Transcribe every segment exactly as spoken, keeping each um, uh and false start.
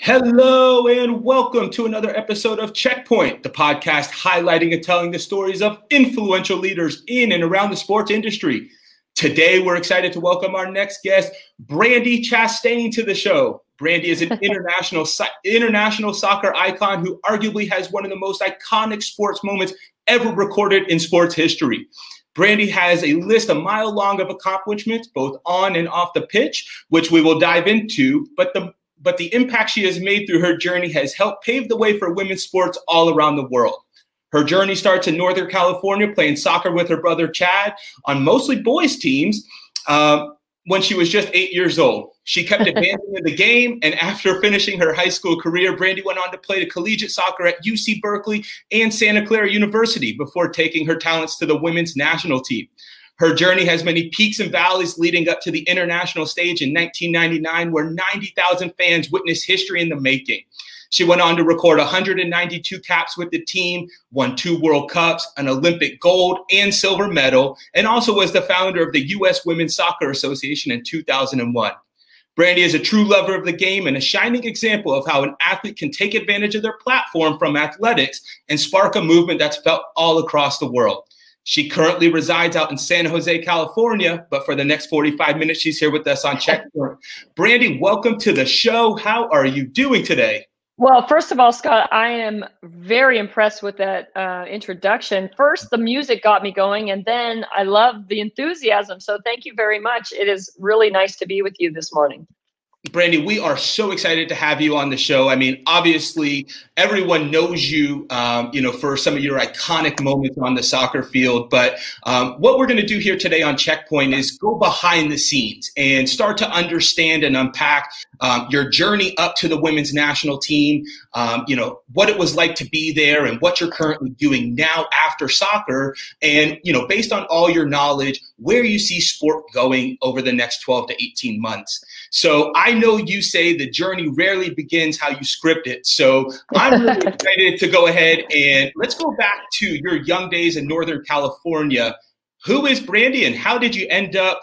Hello and welcome to another episode of Checkpoint, the podcast highlighting and telling the stories of influential leaders in and around the sports industry. Today, we're excited to welcome our next guest, Brandi Chastain, to the show. Brandi is an international international soccer icon who arguably has one of the most iconic sports moments ever recorded in sports history. Brandi has a list a mile long of accomplishments, both on and off the pitch, which we will dive into, but the But the impact she has made through her journey has helped pave the way for women's sports all around the world. Her journey starts in Northern California, playing soccer with her brother Chad on mostly boys' teams uh, when she was just eight years old. She kept advancing in the game, and after finishing her high school career, Brandi went on to play collegiate soccer at U C Berkeley and Santa Clara University before taking her talents to the women's national team. Her journey has many peaks and valleys leading up to the international stage in nineteen ninety-nine, where ninety thousand fans witnessed history in the making. She went on to record one hundred ninety-two caps with the team, won two World Cups, an Olympic gold and silver medal, and also was the founder of the U S Women's Soccer Association in two thousand one. Brandi is a true lover of the game and a shining example of how an athlete can take advantage of their platform from athletics and spark a movement that's felt all across the world. She currently resides out in San Jose, California, but for the next forty-five minutes, she's here with us on Checkpoint. Brandi, welcome to the show. How are you doing today? Well, first of all, Scott, I am very impressed with that uh, introduction. First, the music got me going, and then I love the enthusiasm. So thank you very much. It is really nice to be with you this morning. Brandi, we are so excited to have you on the show. I mean, obviously, everyone knows you, um, you know, for some of your iconic moments on the soccer field. But um, what we're going to do here today on Checkpoint is go behind the scenes and start to understand and unpack um, your journey up to the women's national team, um, you know, what it was like to be there and what you're currently doing now after soccer. And, you know, based on all your knowledge, where you see sport going over the next twelve to eighteen months. So I know you say the journey rarely begins how you script it. So I'm really excited to go ahead and let's go back to your young days in Northern California. Who is Brandi and how did you end up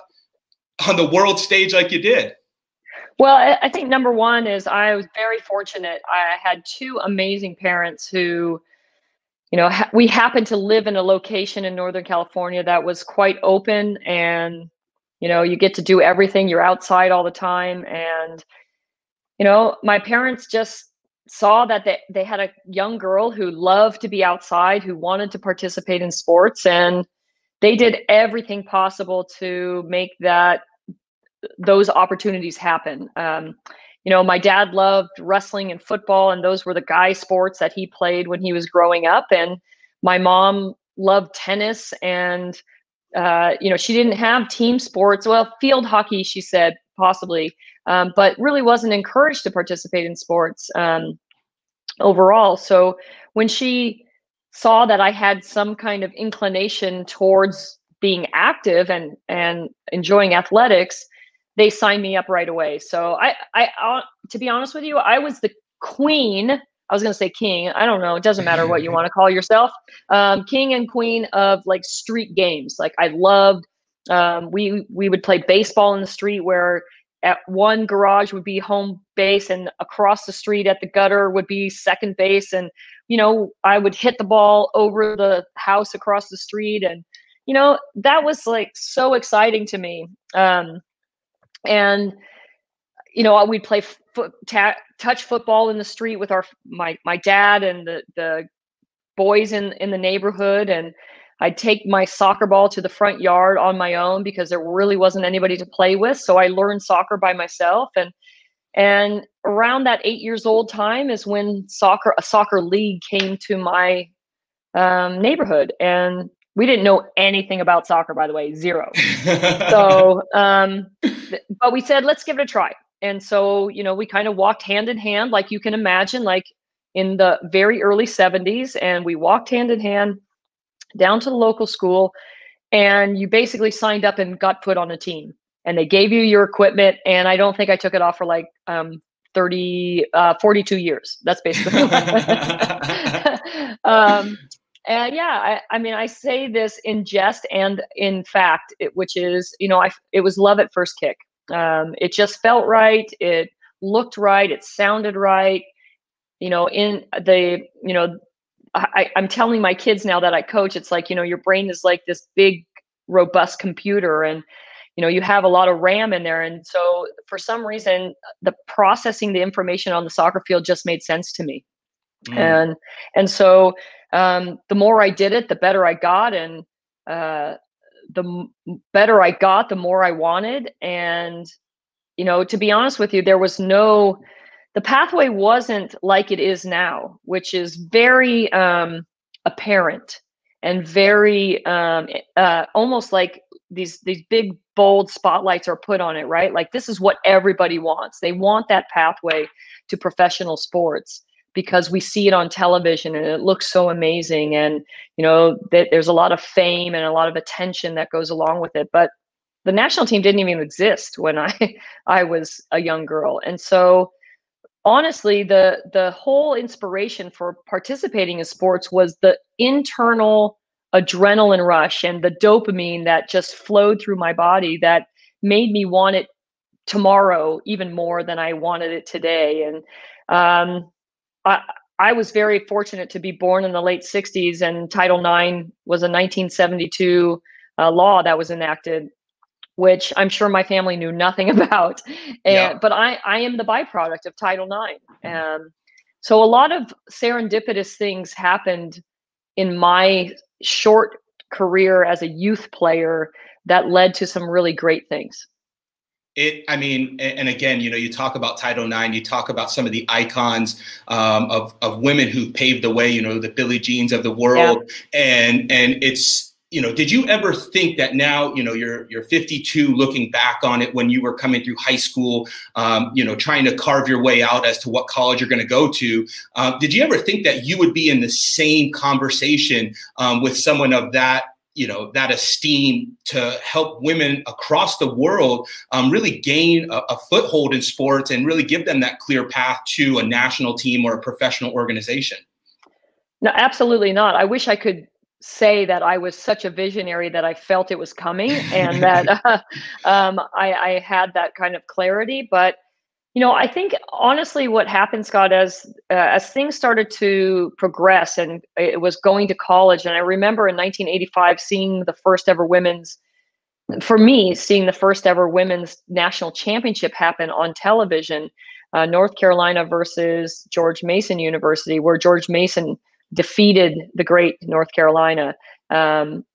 on the world stage like you did? Well, I think number one is I was very fortunate. I had two amazing parents who, you know, ha- we happened to live in a location in Northern California that was quite open and, you know, you get to do everything. You're outside all the time. And, you know, my parents just saw that they, they had a young girl who loved to be outside, who wanted to participate in sports. And they did everything possible to make that those opportunities happen. Um, you know, my dad loved wrestling and football, and those were the guy sports that he played when he was growing up. And my mom loved tennis and Uh, you know, she didn't have team sports. Well, field hockey, she said, possibly, um, but really wasn't encouraged to participate in sports um, overall. So when she saw that I had some kind of inclination towards being active and and enjoying athletics, they signed me up right away. So I, I, I to be honest with you, I was the queen. I was going to say king. I don't know. It doesn't matter what you want to call yourself. Um, king and queen of like street games. Like I loved, um, we, we would play baseball in the street where at one garage would be home base and across the street at the gutter would be second base. And, you know, I would hit the ball over the house across the street. And, you know, that was like so exciting to me. Um, and, you know, we'd play foot, ta- touch football in the street with our my my dad and the the boys in in the neighborhood, and I'd take my soccer ball to the front yard on my own because there really wasn't anybody to play with. So I learned soccer by myself, and and around that eight years old time is when soccer a soccer league came to my um, neighborhood, and we didn't know anything about soccer, by the way, zero. so, um, th- but we said, let's give it a try. And so, you know, we kind of walked hand in hand, like you can imagine, like in the very early seventies. And we walked hand in hand down to the local school. And you basically signed up and got put on a team. And they gave you your equipment. And I don't think I took it off for like um, thirty, uh, forty-two years. That's basically um, and yeah, I, I mean, I say this in jest and in fact, it, which is, you know, I, it was love at first kick. Um, it just felt right. It looked right. It sounded right. You know, in the, you know, I, I'm telling my kids now that I coach, it's like, you know, your brain is like this big, robust computer, and, you know, you have a lot of RAM in there. And so for some reason, the processing the information on the soccer field just made sense to me. Mm. And, and so um, the more I did it, the better I got. And uh, the m- better I got, the more I wanted. And, you know, to be honest with you, there was no, the pathway wasn't like it is now, which is very um, apparent and very um, uh, almost like these these big bold spotlights are put on it, right? Like this is what everybody wants. They want that pathway to professional sports because we see it on television and it looks so amazing, and you know that there's a lot of fame and a lot of attention that goes along with it. But the national team didn't even exist when I I was a young girl, and so honestly, the the whole inspiration for participating in sports was the internal adrenaline rush and the dopamine that just flowed through my body that made me want it tomorrow even more than I wanted it today. And um, I, I was very fortunate to be born in the late sixties, and Title nine was a nineteen seventy-two uh, law that was enacted, which I'm sure my family knew nothing about. And, yeah. But I, I am the byproduct of Title nine. Um, so a lot of serendipitous things happened in my short career as a youth player that led to some really great things. It, I mean, and again, you know, you talk about Title nine, you talk about some of the icons um, of, of women who paved the way, you know, the Billie Jeans of the world. Yeah. And, and it's, you know, did you ever think that now, you know, you're you're fifty-two, looking back on it when you were coming through high school, um, you know, trying to carve your way out as to what college you're going to go to? Uh, did you ever think that you would be in the same conversation um, with someone of that, you know, that esteem to help women across the world um, really gain a, a foothold in sports and really give them that clear path to a national team or a professional organization? No, absolutely not. I wish I could say that I was such a visionary that I felt it was coming and that uh, um, I, I had that kind of clarity. But, you know, I think honestly what happened, Scott, as uh, as things started to progress and it was going to college, and I remember in nineteen eighty-five seeing the first ever women's, for me, seeing the first ever women's national championship happen on television, uh, North Carolina versus George Mason University, where George Mason defeated the great North Carolina. Um,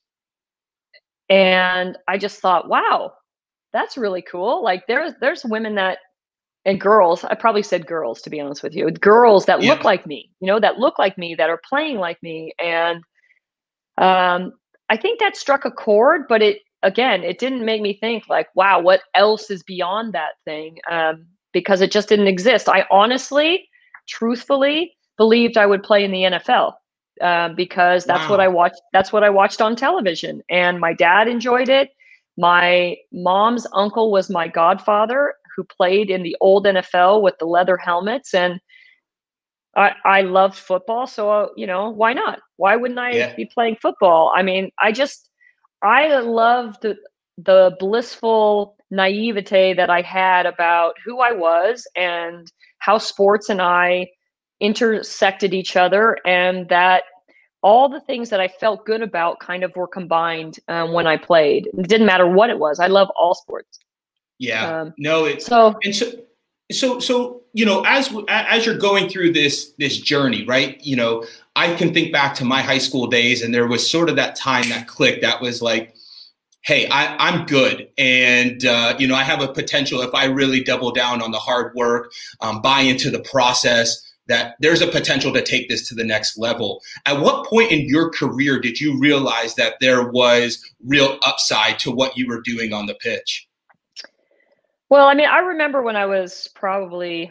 and I just thought, wow, that's really cool. Like there's, there's women that, and girls, I probably said girls, to be honest with you, girls that yeah. look like me, you know, that look like me, that are playing like me. And um, I think that struck a chord, but it, again, it didn't make me think like, wow, what else is beyond that thing? Um, because it just didn't exist. I honestly, truthfully, believed I would play in the N F L uh, because that's wow. what I watched. That's what I watched on television, and my dad enjoyed it. My mom's uncle was my godfather, who played in the old N F L with the leather helmets, and I, I loved football. So uh, you know, why not? Why wouldn't I yeah. be playing football? I mean, I just I loved the, the blissful naivete that I had about who I was and how sports and I intersected each other, and that all the things that I felt good about kind of were combined um, when I played. It didn't matter what it was. I love all sports. Yeah, um, no, it's so, and so, so, so, you know, as, as you're going through this, this journey, right, you know, I can think back to my high school days, and there was sort of that time, that click that was like, hey, I, I'm good. And, uh, you know, I have a potential, if I really double down on the hard work, um, buy into the process, that there's a potential to take this to the next level. At what point in your career did you realize that there was real upside to what you were doing on the pitch? Well, I mean, I remember when I was probably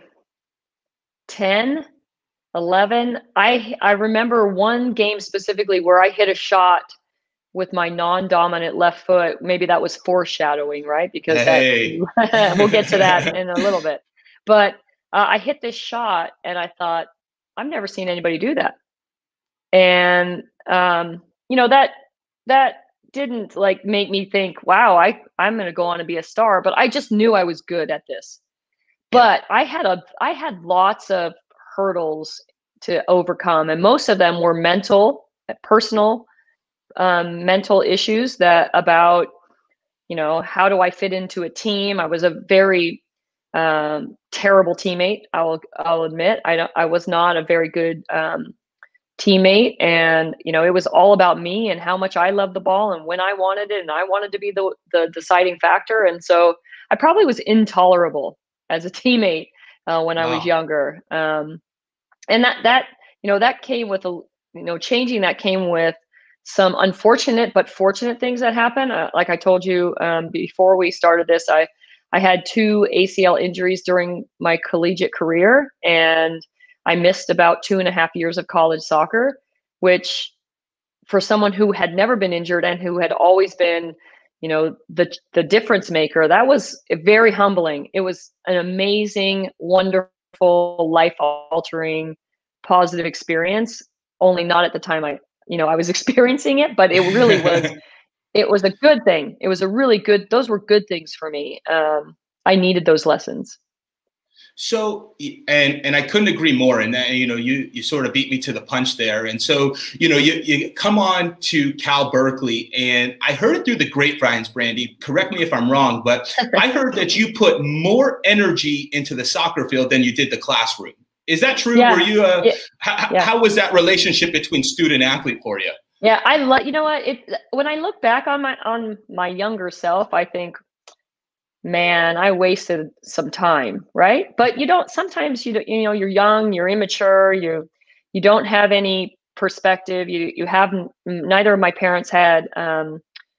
ten, eleven, I, I remember one game specifically where I hit a shot with my non-dominant left foot. Maybe that was foreshadowing, right? Because hey. that, we'll get to that in a little bit. But uh, I hit this shot and I thought, I've never seen anybody do that. And, um, you know, that, that didn't like make me think, wow, I, I'm going to go on and be a star, but I just knew I was good at this. But yeah. I had a I had lots of hurdles to overcome, and most of them were mental, personal, um, mental issues that about, you know, how do I fit into a team? I was a very um, terrible teammate. I'll I'll admit I don't I was not a very good um, teammate, and you know, it was all about me and how much I loved the ball and when I wanted it, and I wanted to be the the deciding factor. And so I probably was intolerable as a teammate uh, when wow. I was younger. Um, and that that you know that came with a you know changing that came with some unfortunate but fortunate things that happened. Uh, like I told you um, before we started this, I I had two A C L injuries during my collegiate career, and I missed about two and a half years of college soccer, which for someone who had never been injured and who had always been, you know, the the difference maker, that was very humbling. It was an amazing, wonderful, life-altering, positive experience, only not at the time I, you know, I was experiencing it, but it really was, it was a good thing. It was a really good, those were good things for me. Um, I needed those lessons. So, and and I couldn't agree more. And that, you know, you you sort of beat me to the punch there. And so, you know, you, you come on to Cal Berkeley, and I heard it through the grapevines, Brandy. Correct me if I'm wrong, but I heard that you put more energy into the soccer field than you did the classroom. Is that true? Yeah. Were you? Uh, yeah. how, yeah. how was that relationship between student athlete for you? Yeah, I love. You know what? It when I look back on my on my younger self, I think, man, I wasted some time, right? But you don't, sometimes you you know, you're young, you're immature, you you don't have any perspective. You you have, neither of my parents had um,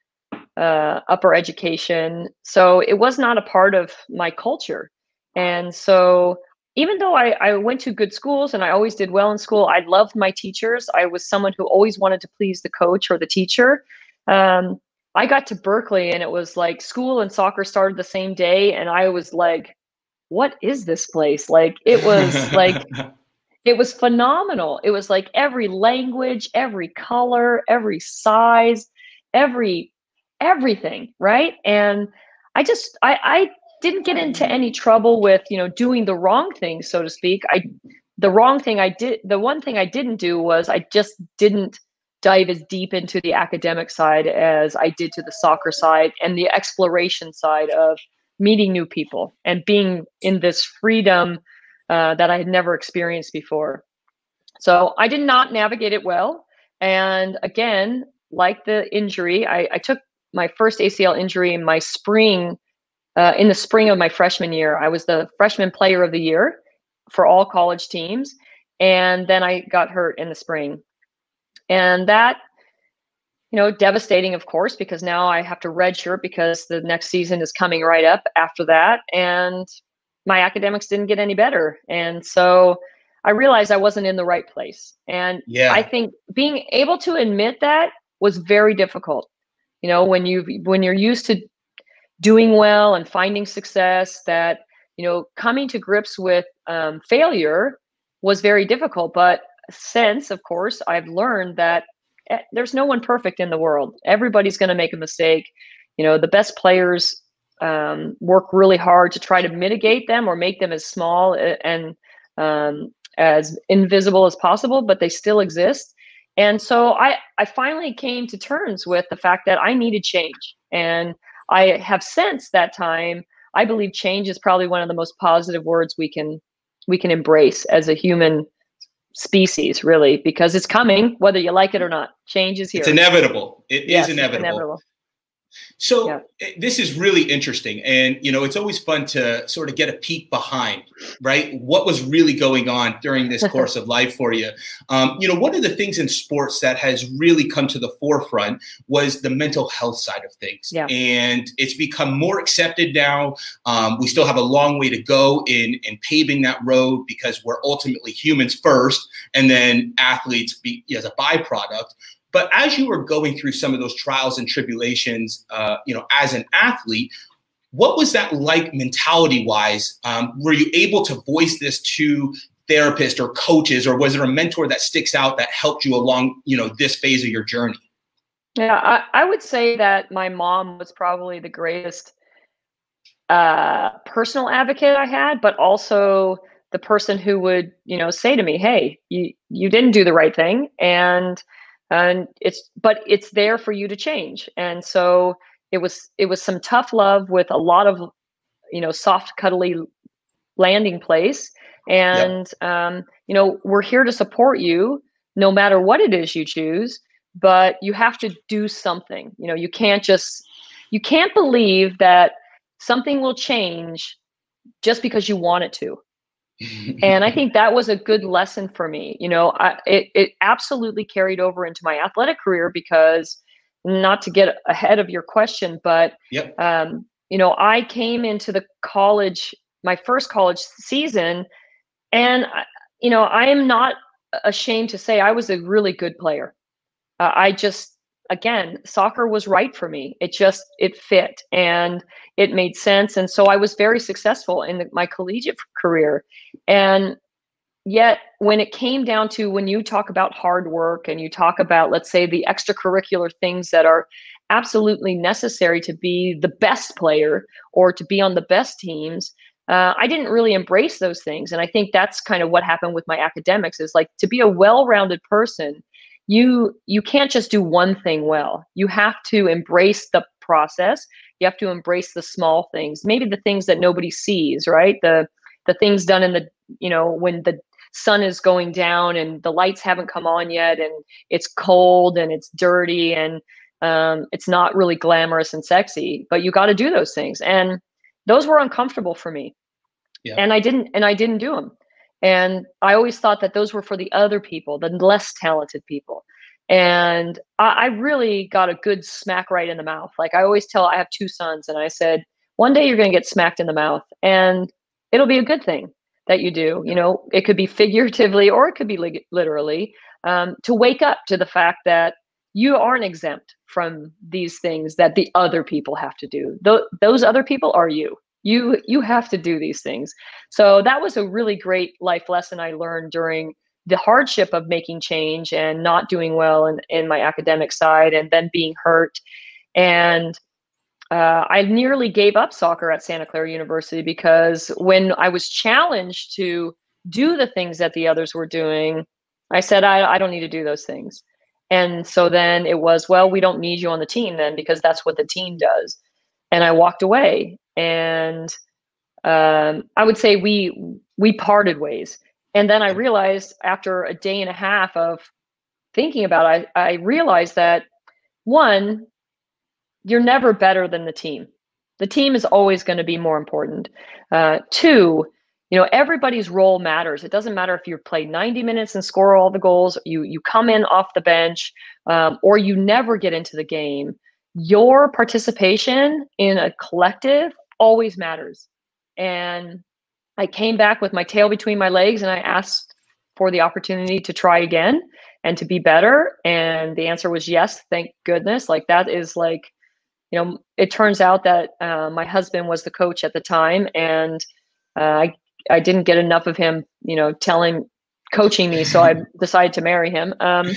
uh, upper education, so it was not a part of my culture. And so even though I, I went to good schools and I always did well in school, I loved my teachers. I was someone who always wanted to please the coach or the teacher. Um, I got to Berkeley and it was like school and soccer started the same day. And I was like, what is this place? Like, it was like, it was phenomenal. It was like every language, every color, every size, every, everything. Right. And I just, I, I didn't get into any trouble with, you know, doing the wrong thing, so to speak. I, the wrong thing I did, the one thing I didn't do was I just didn't dive as deep into the academic side as I did to the soccer side and the exploration side of meeting new people and being in this freedom uh, that I had never experienced before. So I did not navigate it well. And again, like the injury, I, I took my first A C L injury in my spring, uh, in the spring of my freshman year. I was the freshman player of the year for all college teams. And then I got hurt in the spring. And that, you know, devastating, of course, because now I have to redshirt because the next season is coming right up after that. And my academics didn't get any better. And so I realized I wasn't in the right place. And yeah. I think being able to admit that was very difficult. You know, when you when you're used to doing well and finding success, that, you know, coming to grips with um, failure was very difficult. But since, of course, I've learned that there's no one perfect in the world. Everybody's going to make a mistake. You know, the best players um, work really hard to try to mitigate them or make them as small and um, as invisible as possible, but they still exist. And so I, I finally came to terms with the fact that I needed change. And I have since that time, I believe change is probably one of the most positive words we can we can embrace as a human species, really, because it's coming, whether you like it or not. Change is here. It's inevitable. It yes, is inevitable. It's inevitable. So yeah. This is really interesting. And, you know, it's always fun to sort of get a peek behind, right? What was really going on during this course of life for you? Um, you know, one of the things in sports that has really come to the forefront was the mental health side of things. Yeah. And it's become more accepted now. Um, we still have a long way to go in, in paving that road because we're ultimately humans first and then athletes be, as a byproduct. But as you were going through some of those trials and tribulations, uh, you know, as an athlete, what was that like mentality-wise? Um, were you able to voice this to therapists or coaches, or was there a mentor that sticks out that helped you along, you know, this phase of your journey? Yeah, I, I would say that my mom was probably the greatest uh, personal advocate I had, but also the person who would, you know, say to me, "Hey, you you didn't do the right thing, and and it's but it's there for you to change." And so it was it was some tough love with a lot of, you know, soft, cuddly landing place. Yep. And um, you know, we're here to support you no matter what it is you choose, but you have to do something. You know, you can't just you can't believe that something will change just because you want it to. And I think that was a good lesson for me. You know, I, it it absolutely carried over into my athletic career because, not to get ahead of your question, but Yep. um, you know, I came into the college, my first college season, and I, you know, I am not ashamed to say I was a really good player. Uh, I just, again, soccer was right for me. It just, it fit and it made sense. And so I was very successful in the, my collegiate career. And yet, when it came down to, when you talk about hard work and you talk about, let's say, the extracurricular things that are absolutely necessary to be the best player or to be on the best teams, uh, I didn't really embrace those things. And I think that's kind of what happened with my academics, is like, to be a well-rounded person, you you can't just do one thing well. You have to embrace the process. You have to embrace the small things, maybe the things that nobody sees, right? The the things done in the, you know, when the sun is going down and the lights haven't come on yet, and it's cold and it's dirty, and um, it's not really glamorous and sexy, but you got to do those things. And those were uncomfortable for me. Yeah. And I didn't, and I didn't do them. And I always thought that those were for the other people, the less talented people. And I, I really got a good smack right in the mouth. Like, I always tell, I have two sons, and I said, one day you're going to get smacked in the mouth, and it'll be a good thing that you do. You know, it could be figuratively or it could be li- literally, um, to wake up to the fact that you aren't exempt from these things that the other people have to do. Th- those other people are you. You you have to do these things. So that was a really great life lesson I learned during the hardship of making change and not doing well in, in my academic side, and then being hurt. And uh, I nearly gave up soccer at Santa Clara University, because when I was challenged to do the things that the others were doing, I said, I, I don't need to do those things. And so then it was, well, we don't need you on the team then, because that's what the team does. And I walked away, and um, I would say we we parted ways. And then I realized, after a day and a half of thinking about it, I, I realized that, one, you're never better than the team. The team is always going to be more important. Uh, two, you know, everybody's role matters. It doesn't matter if you play ninety minutes and score all the goals, you you come in off the bench, um, or you never get into the game. Your participation in a collective always matters. And I came back with my tail between my legs, and I asked for the opportunity to try again and to be better. And the answer was yes, thank goodness. Like, that is like, you know, it turns out that uh, my husband was the coach at the time, and uh, I I didn't get enough of him, you know, telling, coaching me, so I decided to marry him. Um,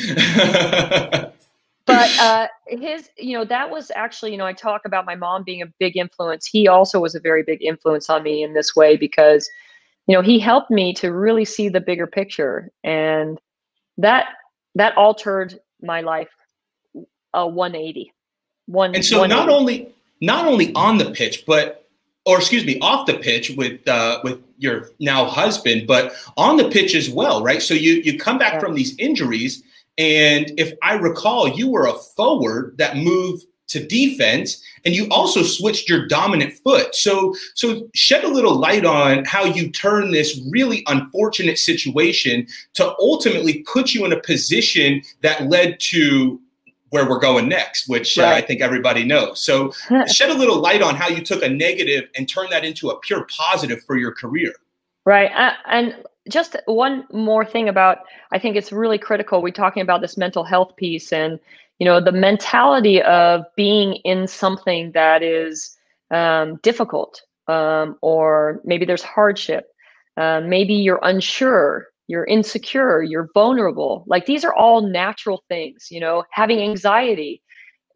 but uh, his, you know, that was actually, you know, I talk about my mom being a big influence. He also was a very big influence on me in this way, because, you know, he helped me to really see the bigger picture, and that that altered my life a one eighty. One, And so not only not only on the pitch, but or excuse me, off the pitch with uh, with your now husband, but on the pitch as well, right? So you you come back Yeah. from these injuries, and if I recall, you were a forward that moved to defense, and you also switched your dominant foot. So so shed a little light on how you turn this really unfortunate situation to ultimately put you in a position that led to where we're going next, which Right. uh, I think everybody knows. So shed a little light on how you took a negative and turned that into a pure positive for your career. Right. Uh, and just one more thing about, I think it's really critical. We're talking about this mental health piece, and, you know, the mentality of being in something that is um, difficult, um, or maybe there's hardship. Uh, maybe you're unsure, you're insecure, you're vulnerable. Like, these are all natural things, you know, having anxiety.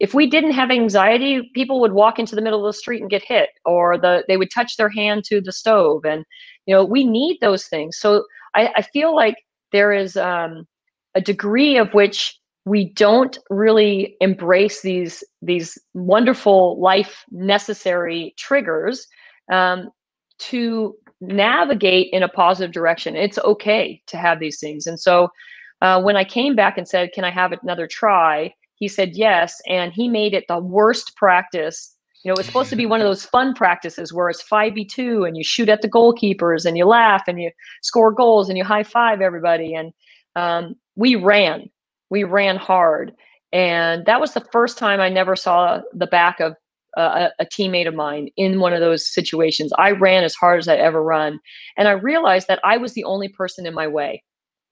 if we didn't have anxiety, people would walk into the middle of the street and get hit, or the they would touch their hand to the stove. And, you know, we need those things. So I, I feel like there is um, a degree of which we don't really embrace these these wonderful life necessary triggers um, to navigate in a positive direction. It's okay to have these things. And so uh, when I came back and said, can I have another try? He said yes, and he made it the worst practice. You know, it was supposed to be one of those fun practices where it's five v two and you shoot at the goalkeepers and you laugh and you score goals and you high five everybody. And um, we ran, we ran hard. And that was the first time I never saw the back of uh, a, a teammate of mine in one of those situations. I ran as hard as I'd ever run. And I realized that I was the only person in my way.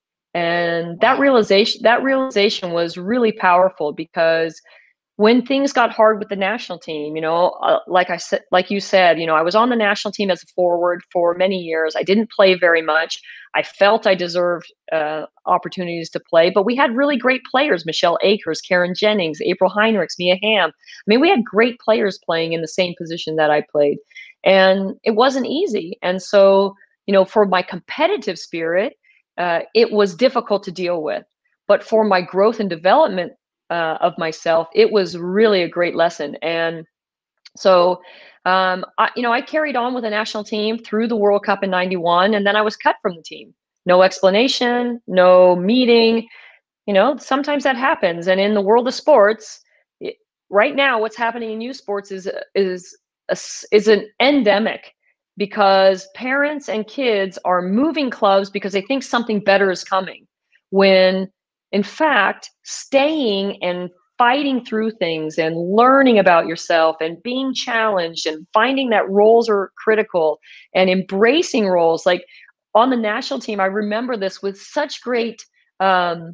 And that realization, that realization was really powerful, because when things got hard with the national team, you know, uh, like I said, like you said, you know, I was on the national team as a forward for many years. I didn't play very much. I felt I deserved uh, opportunities to play, but we had really great players: Michelle Akers, Karen Jennings, April Heinrichs, Mia Hamm. I mean, we had great players playing in the same position that I played, and it wasn't easy. And so, you know, for my competitive spirit, uh, it was difficult to deal with. But for my growth and development Uh, of myself, it was really a great lesson. And so, um, I, you know, I carried on with the national team through the World Cup in ninety-one, and then I was cut from the team. No explanation, no meeting. You know, sometimes that happens. And in the world of sports, it, right now, what's happening in youth sports is is a, is an endemic, because parents and kids are moving clubs because they think something better is coming, when in fact, staying and fighting through things and learning about yourself and being challenged and finding that roles are critical and embracing roles. Like on the national team, I remember this with such great, um,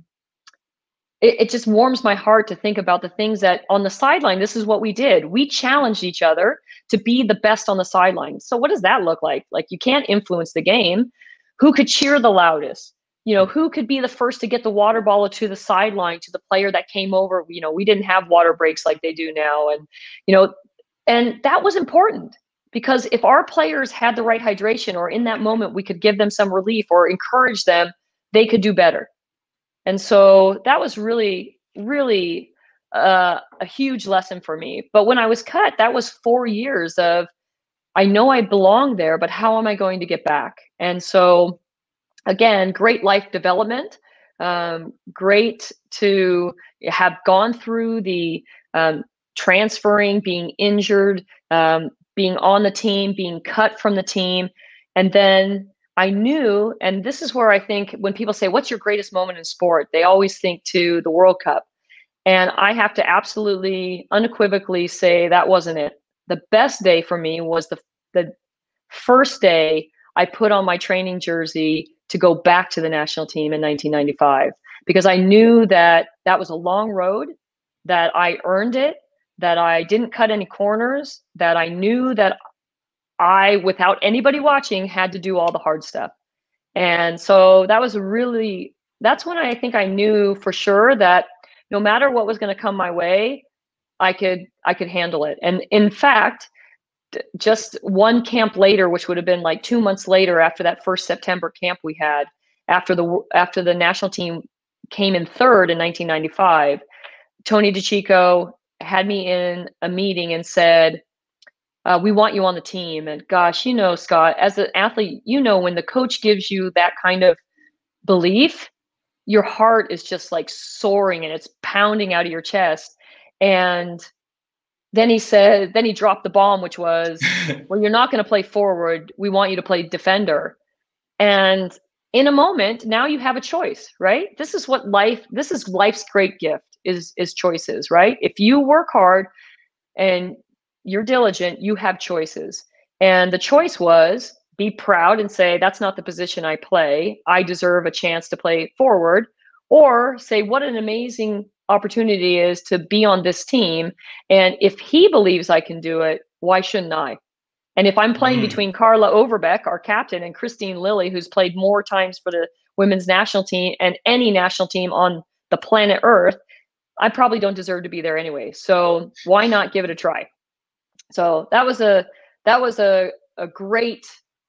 it, it just warms my heart to think about the things that on the sideline, this is what we did. We challenged each other to be the best on the sideline. So what does that look like? Like, you can't influence the game. Who could cheer the loudest? You know, who could be the first to get the water bottle to the sideline to the player that came over? You know, we didn't have water breaks like they do now. And, you know, and that was important, because if our players had the right hydration, or in that moment we could give them some relief or encourage them, they could do better. And so that was really, really uh, a huge lesson for me. But when I was cut, that was four years of, I know I belong there, but how am I going to get back? And so, again, great life development, um, great to have gone through the um, transferring, being injured, um, being on the team, being cut from the team. And then I knew, and this is where I think when people say, what's your greatest moment in sport? They always think to the World Cup. And I have to absolutely unequivocally say that wasn't it. The best day for me was the, the first day I put on my training jersey to go back to the national team in nineteen ninety-five, because I knew that that was a long road, that I earned it, that I didn't cut any corners, that I knew that I, without anybody watching, had to do all the hard stuff. And so that was really, that's when I think I knew for sure that no matter what was going to come my way, I could, I could handle it. And in fact, just one camp later, which would have been like two months later after that first September camp we had, after the after the national team came in third in nineteen ninety-five, Tony DeCicco had me in a meeting and said, uh, we want you on the team. And gosh, you know, Scott, as an athlete, you know, when the coach gives you that kind of belief, your heart is just like soaring and it's pounding out of your chest. And then he said, then he dropped the bomb, which was, well, you're not going to play forward. We want you to play defender. And in a moment, now you have a choice, right? This is what life, this is life's great gift, is, is choices, right? If you work hard and you're diligent, you have choices. And the choice was be proud and say, that's not the position I play. I deserve a chance to play forward. Or say, what an amazing opportunity is to be on this team. And if he believes I can do it, why shouldn't I? And if I'm playing mm. between Carla Overbeck, our captain, and Christine Lilly, who's played more times for the women's national team and any national team on the planet Earth, I probably don't deserve to be there anyway. So why not give it a try? So that was a that was a a great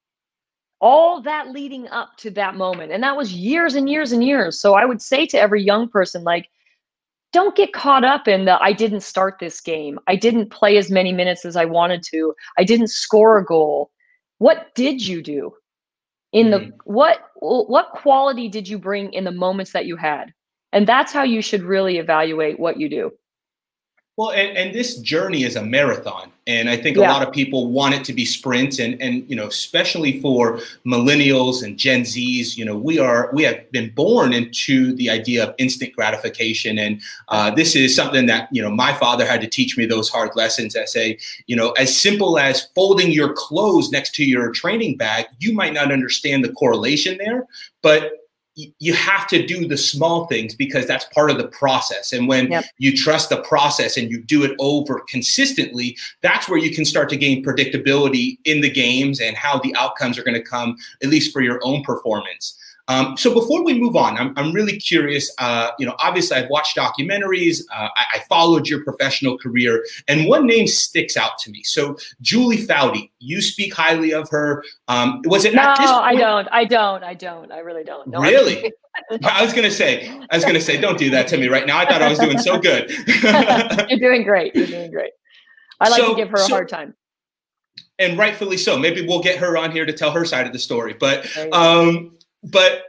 all that leading up to that moment. And that was years and years and years. So I would say to every young person, like, don't get caught up in the I didn't start this game. I didn't play as many minutes as I wanted to. I didn't score a goal. What did you do? In the what what quality did you bring in the moments that you had? And that's how you should really evaluate what you do. Well, and, and this journey is a marathon. And I think Yeah. a lot of people want it to be sprints. And, and, you know, especially for millennials and Gen Zs, you know, we are, we have been born into the idea of instant gratification. And uh, this is something that, you know, my father had to teach me those hard lessons that say, you know, as simple as folding your clothes next to your training bag, you might not understand the correlation there, but you have to do the small things because that's part of the process. And when yep. you trust the process and you do it over consistently, that's where you can start to gain predictability in the games and how the outcomes are going to come, at least for your own performance. Um, so before we move on, I'm, I'm really curious, uh, you know, obviously I've watched documentaries, uh, I, I followed your professional career, and one name sticks out to me. So Julie Foudy, you speak highly of her. Um, was it no, at this point? I don't, I don't, I don't, I really don't. No, really? I was going to say, I was going to say, don't do that to me right now. I thought I was doing so good. You're doing great. You're doing great. I like so, to give her a so, hard time. And rightfully so. Maybe we'll get her on here to tell her side of the story. But, um, But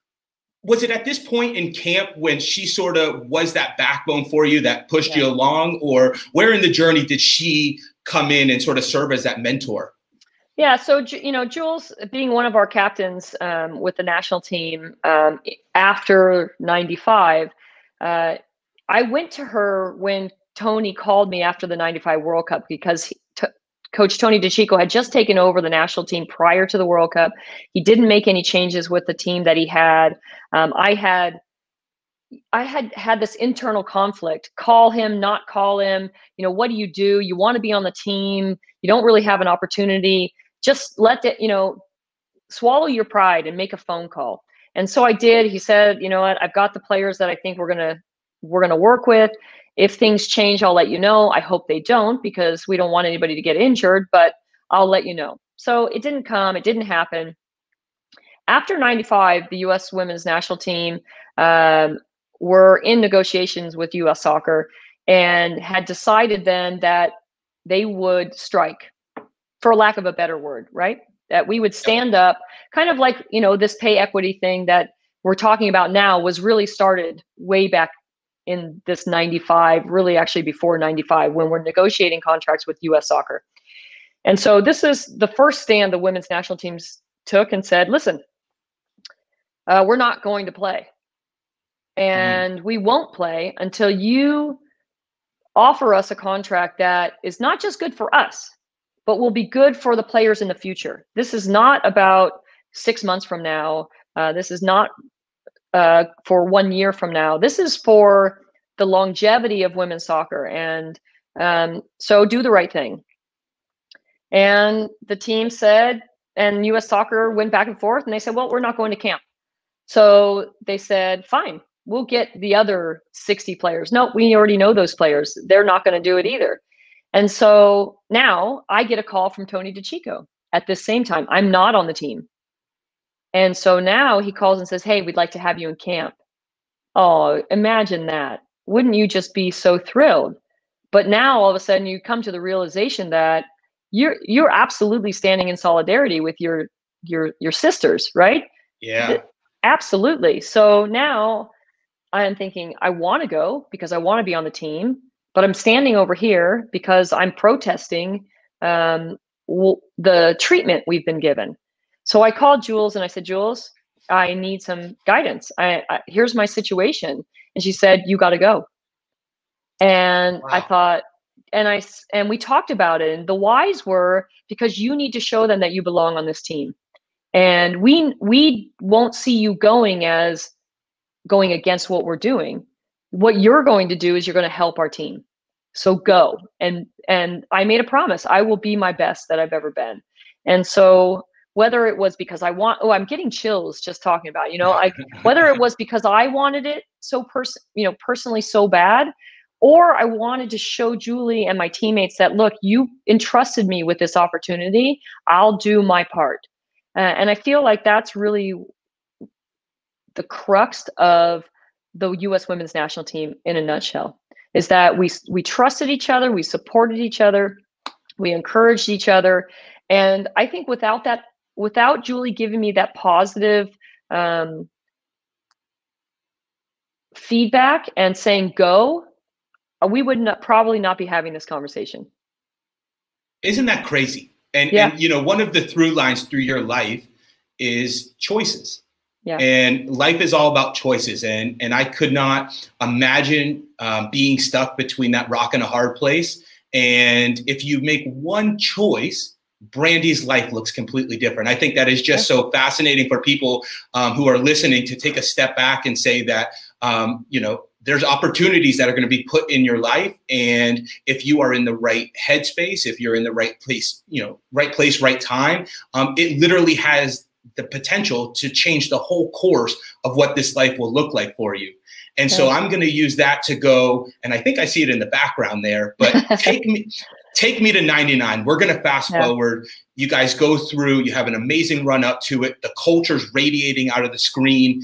was it at this point in camp when she sort of was that backbone for you that pushed yeah. you along, or where in the journey did she come in and sort of serve as that mentor? Yeah, so, you know, Jules being one of our captains um, with the national team um, after ninety-five, uh, I went to her when Tony called me after the ninety-five World Cup because he, t- Coach Tony DeCicco had just taken over the national team prior to the World Cup. He didn't make any changes with the team that he had. Um, I had, I had had this internal conflict. Call him, not call him. You know, what do you do? You want to be on the team. You don't really have an opportunity. Just let it, you know, swallow your pride and make a phone call. And so I did. He said, you know what? I've got the players that I think we're gonna we're gonna work with. If things change, I'll let you know. I hope they don't because we don't want anybody to get injured, but I'll let you know. So it didn't come. It didn't happen. After ninety-five, the U S women's national team um, were in negotiations with U S Soccer and had decided then that they would strike, for lack of a better word, right? That we would stand up, kind of like, you know, this pay equity thing that we're talking about now was really started way back in this ninety-five, really actually before ninety-five, when we're negotiating contracts with U S Soccer. And so this is the first stand the women's national teams took and said, listen, uh, we're not going to play. And mm. we won't play until you offer us a contract that is not just good for us, but will be good for the players in the future. This is not about six months from now. Uh, this is not uh, for one year from now. This is for the longevity of women's soccer. And um, so do the right thing. And the team said, and U S Soccer went back and forth, and they said, well, we're not going to camp. So they said, fine, we'll get the other sixty players. No, we already know those players. They're not going to do it either. And so now I get a call from Tony DeCicco at this same time. I'm not on the team. And so now he calls and says, hey, we'd like to have you in camp. Oh, imagine that. Wouldn't you just be so thrilled? But now all of a sudden you come to the realization that you're you're absolutely standing in solidarity with your your your sisters, right? Yeah. Absolutely. So now I'm thinking I want to go because I want to be on the team, but I'm standing over here because I'm protesting um, w- the treatment we've been given. So I called Jules and I said, Jules, I need some guidance. I, I here's my situation. And she said, you got to go. And wow. I thought, and I, and we talked about it, and the whys were because you need to show them that you belong on this team. And we, we won't see you going as going against what we're doing. What you're going to do is you're going to help our team. So go. And, and I made a promise. I will be my best that I've ever been. And so whether it was because I want, oh, I'm getting chills just talking about, it, you know, like whether it was because I wanted it so person, you know, personally so bad, or I wanted to show Julie and my teammates that, look, you entrusted me with this opportunity. I'll do my part. Uh, and I feel like that's really the crux of the U S women's national team in a nutshell, is that we we trusted each other, we supported each other, we encouraged each other. And I think without that, without Julie giving me that positive um, feedback and saying go, we would not, probably not be having this conversation. Isn't that crazy? And, yeah. and, you know, one of the through lines through your life is choices. Yeah. And life is all about choices. And, and I could not imagine um, being stuck between that rock and a hard place. And if you make one choice, Brandy's life looks completely different. I think that is just so fascinating for people um, who are listening to take a step back and say that, um, you know, there's opportunities that are going to be put in your life. And if you are in the right headspace, if you're in the right place, you know, right place, right time, um, it literally has the potential to change the whole course of what this life will look like for you. And so I'm going to use that to go, and I think I see it in the background there, but take me, take me to ninety-nine. We're going to fast yeah. forward. You guys go through, you have an amazing run up to it. The culture's radiating out of the screen.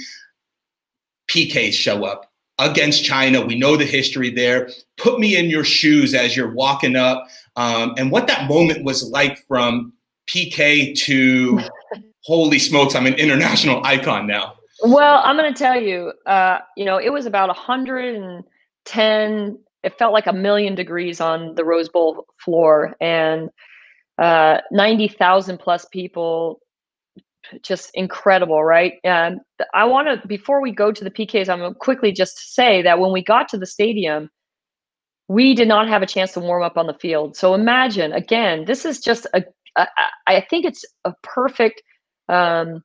P Ks show up against China. We know the history there. Put me in your shoes as you're walking up, um, and what that moment was like from P K to holy smokes, I'm an international icon now. Well, I'm going to tell you, uh, you know, it was about one hundred ten. It felt like a million degrees on the Rose Bowl floor, and uh, ninety thousand plus people. Just incredible, right? And I want to, before we go to the P Ks, I'm going to quickly just say that when we got to the stadium, we did not have a chance to warm up on the field. So imagine, again, this is just a, a I think it's a perfect um,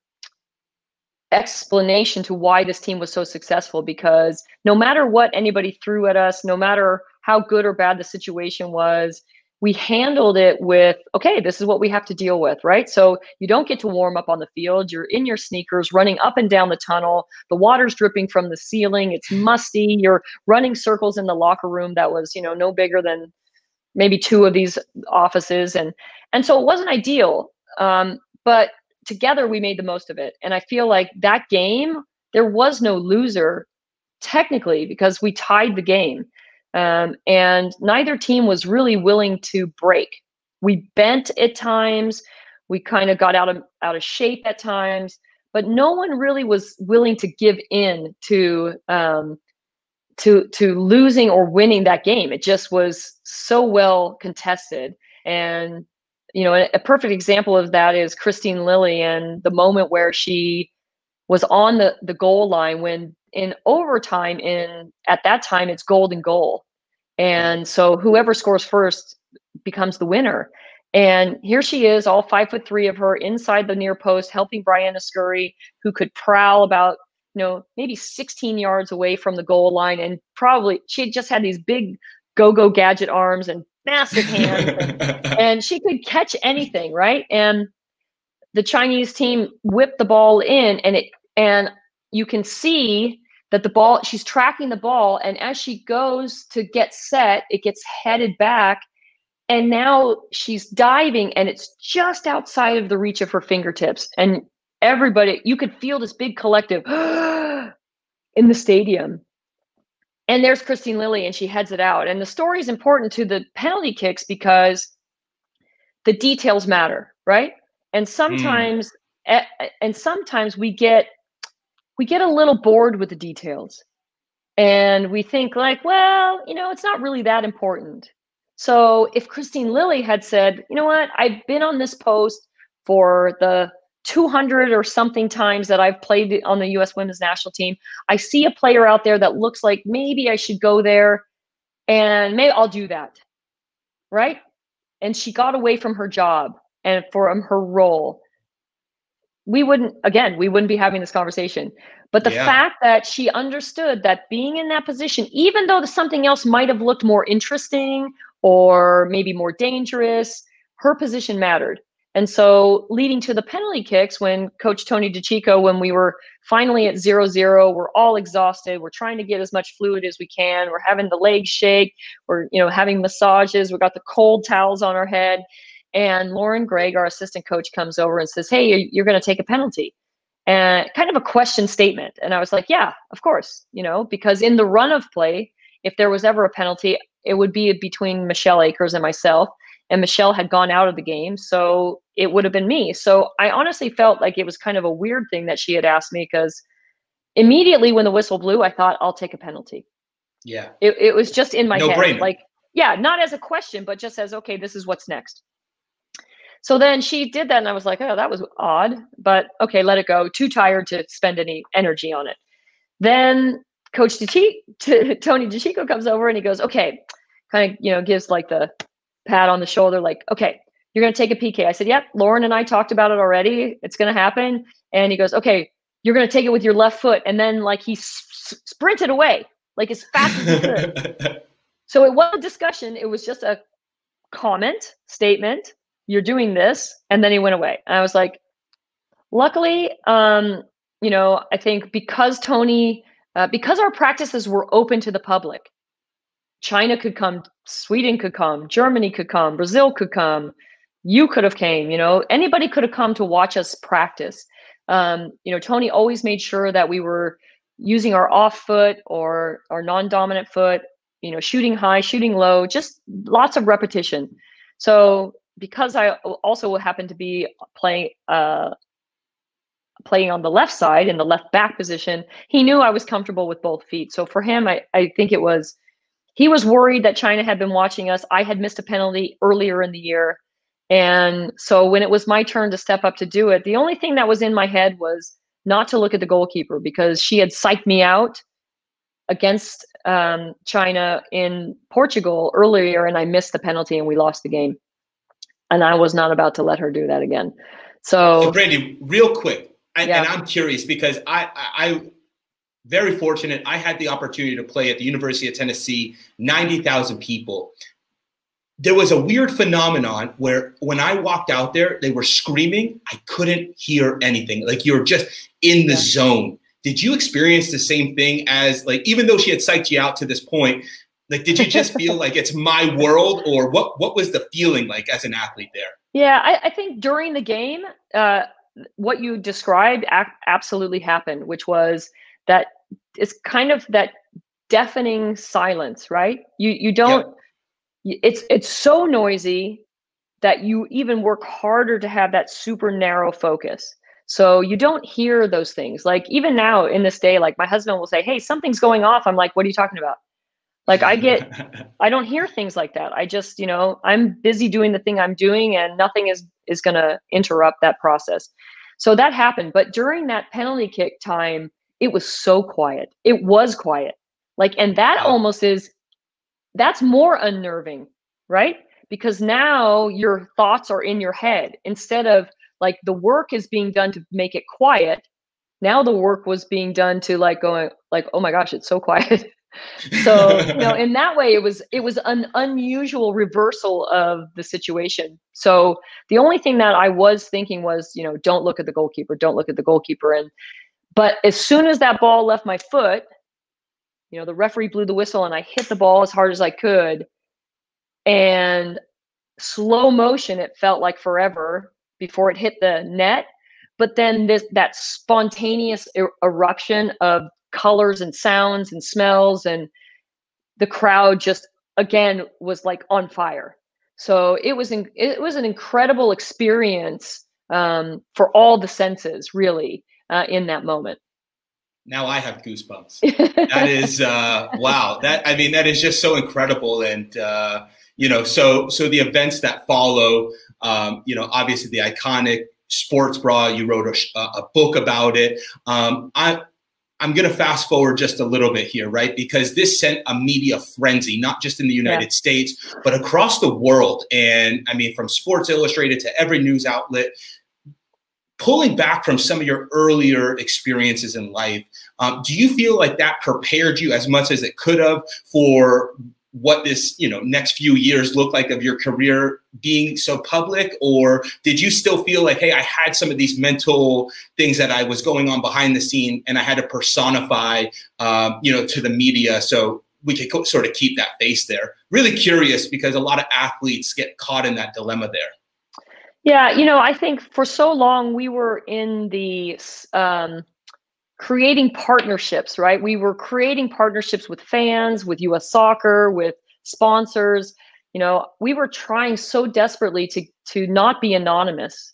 explanation to why this team was so successful, because no matter what anybody threw at us, no matter how good or bad the situation was, we handled it with, okay, this is what we have to deal with, right? So you don't get to warm up on the field. You're in your sneakers, running up and down the tunnel. The water's dripping from the ceiling. It's musty. You're running circles in the locker room that was, you know, no bigger than maybe two of these offices. And, and so it wasn't ideal, um, but together we made the most of it. And I feel like that game, there was no loser technically, because we tied the game. Um, and neither team was really willing to break. We bent at times. We kind of got out of out of shape at times, but no one really was willing to give in to um, to to losing or winning that game. It just was so well contested. And you know, a, a perfect example of that is Kristine Lilly, and the moment where she was on the the goal line when in overtime, in at that time it's golden goal. And so whoever scores first becomes the winner. And here she is, all five foot three of her, inside the near post, helping Brianna Scurry, who could prowl about, you know, maybe sixteen yards away from the goal line. And probably she had just had these big go-go gadget arms and massive hands. and, and she could catch anything, right? And the Chinese team whipped the ball in, and it and you can see that the ball, she's tracking the ball, and as she goes to get set, it gets headed back, and now she's diving, and it's just outside of the reach of her fingertips. And everybody, you could feel this big collective in the stadium. And there's Kristine Lilly, and she heads it out. And the story is important to the penalty kicks because the details matter, right? And sometimes, mm. and sometimes we get we get a little bored with the details, and we think like, well, you know, it's not really that important. So if Kristine Lilly had said, you know what, I've been on this post for the two hundred or something times that I've played on the U S women's national team, I see a player out there that looks like maybe I should go there, and maybe I'll do that, right? And she got away from her job and from her role. We wouldn't, again, we wouldn't be having this conversation. But the yeah. fact that she understood that being in that position, even though something else might have looked more interesting or maybe more dangerous, her position mattered. And so leading to the penalty kicks, when Coach Tony DeCicco, when we were finally at zero zero, we're all exhausted. We're trying to get as much fluid as we can. We're having the legs shake. We're, you know, having massages. We've got the cold towels on our head. And Lauren Gregg, our assistant coach, comes over and says, hey, you're going to take a penalty. And kind of a question statement. And I was like, yeah, of course, you know, because in the run of play, if there was ever a penalty, it would be between Michelle Akers and myself. And Michelle had gone out of the game, so it would have been me. So I honestly felt like it was kind of a weird thing that she had asked me, because immediately when the whistle blew, I thought, I'll take a penalty. Yeah. It, it was just in my no head. brainer. Like, yeah, not as a question, but just as, okay, this is what's next. So then she did that, and I was like, oh, that was odd, but okay, let it go. Too tired to spend any energy on it. Then Coach DeCicco, Tony DeCicco comes over and he goes, okay, kind of, you know, gives like the pat on the shoulder, like, okay, you're going to take a P K. I said, yep, Lauren and I talked about it already. It's going to happen. And he goes, okay, you're going to take it with your left foot. And then like he s- sprinted away, like as fast as he could. So it wasn't a discussion. It was just a comment, statement. You're doing this. And then he went away. And I was like, luckily, um, you know, I think because Tony, uh, because our practices were open to the public, China could come, Sweden could come, Germany could come, Brazil could come, you could have came, you know, anybody could have come to watch us practice. Um, you know, Tony always made sure that we were using our off foot or our non-dominant foot, you know, shooting high, shooting low, just lots of repetition. So because I also happened to be playing, uh, playing on the left side in the left back position, he knew I was comfortable with both feet. So for him, I, I think it was, he was worried that China had been watching us. I had missed a penalty earlier in the year. And so when it was my turn to step up to do it, the only thing that was in my head was not to look at the goalkeeper, because she had psyched me out against um, China in Portugal earlier, and I missed the penalty and we lost the game. And I was not about to let her do that again. So, so Brandy, real quick, and, yeah. and I'm curious because I, I, I very fortunate. I had the opportunity to play at the University of Tennessee, ninety thousand people. There was a weird phenomenon where when I walked out there, they were screaming. I couldn't hear anything. Like you're just in the yeah. zone. Did you experience the same thing as, like, even though she had psyched you out to this point, like, did you just feel like it's my world, or what, what was the feeling like as an athlete there? Yeah, I, I think during the game, uh, what you described ac- absolutely happened, which was that it's kind of that deafening silence, right? You you don't, yep. it's it's so noisy that you even work harder to have that super narrow focus. So you don't hear those things. Like even now in this day, like my husband will say, hey, something's going off. I'm like, what are you talking about? Like I get, I don't hear things like that. I just, you know, I'm busy doing the thing I'm doing and nothing is, is going to interrupt that process. So that happened. But during that penalty kick time, it was so quiet. It was quiet. Like, and that almost is, that's more unnerving, right? Because now your thoughts are in your head instead of like the work is being done to make it quiet. Now the work was being done to like going like, oh my gosh, it's so quiet. So, you know, in that way, it was it was an unusual reversal of the situation. So the only thing that I was thinking was, you know, don't look at the goalkeeper, don't look at the goalkeeper. And but as soon as that ball left my foot, you know, the referee blew the whistle and I hit the ball as hard as I could. And slow motion, it felt like forever before it hit the net. But then this that spontaneous er- eruption of colors and sounds and smells, and the crowd just again was like on fire. So it was in, it was an incredible experience um, for all the senses, really, uh, in that moment. Now I have goosebumps. That is uh, wow. That I mean, that is just so incredible, and uh, you know, so so the events that follow, um, you know, obviously the iconic sports bra. You wrote a, a book about it. Um, I. I'm going to fast forward just a little bit here, right? Because this sent a media frenzy, not just in the United yeah. States, but across the world. And I mean, from Sports Illustrated to every news outlet, pulling back from some of your earlier experiences in life, um, do you feel like that prepared you as much as it could have for what this, you know, next few years look like of your career being so public? Or did you still feel like, hey, I had some of these mental things that I was going on behind the scene and I had to personify, um, you know, to the media so we could co- sort of keep that face there? Really curious, because a lot of athletes get caught in that dilemma there. Yeah, you know, I think for so long we were in the um, creating partnerships, right? We were creating partnerships with fans, with U S Soccer, with sponsors. You know, we were trying so desperately to to not be anonymous.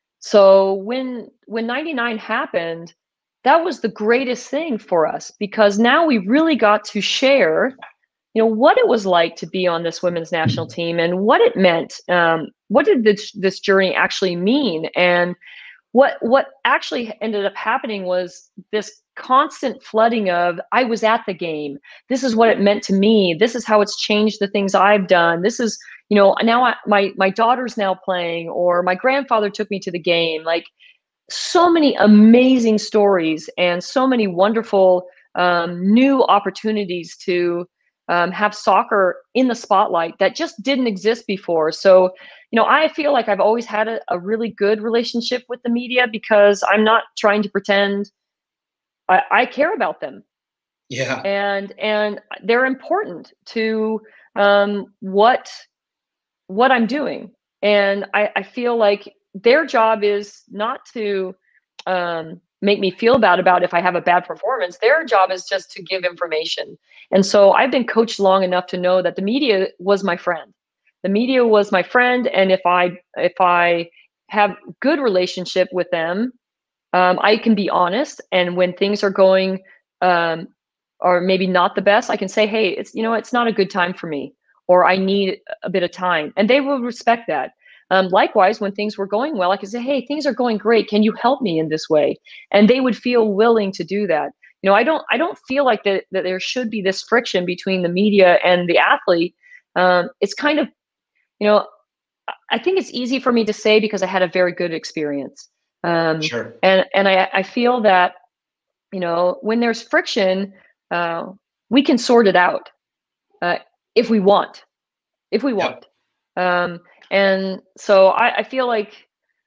So when when ninety-nine happened, that was the greatest thing for us, because now we really got to share, you know, what it was like to be on this women's national team and what it meant. Um, what did this this journey actually mean? And what what actually ended up happening was this constant flooding of, I was at the game. This is what it meant to me. This is how it's changed the things I've done. This is, you know, now I, my my daughter's now playing, or my grandfather took me to the game. Like, so many amazing stories and so many wonderful um, new opportunities to um, have soccer in the spotlight that just didn't exist before. So, you know, I feel like I've always had a, a really good relationship with the media, because I'm not trying to pretend I, I care about them. Yeah. And and they're important to um, what what I'm doing. And I, I feel like their job is not to um, make me feel bad about if I have a bad performance. Their job is just to give information. And so I've been coached long enough to know that the media was my friend. The media was my friend, and if I if I have good relationship with them, um, I can be honest. And when things are going um, or maybe not the best, I can say, hey, it's, you know, it's not a good time for me, or I need a bit of time, and they will respect that. Um, likewise, when things were going well, I could say, hey, things are going great. Can you help me in this way? And they would feel willing to do that. You know, I don't, I don't feel like that, that there should be this friction between the media and the athlete. Um, it's kind of, you know, I think it's easy for me to say because I had a very good experience. Um, Sure. and, and I, I feel that, you know, when there's friction, uh, we can sort it out uh, if we want, if we want. Yep. Um, and so I, I feel like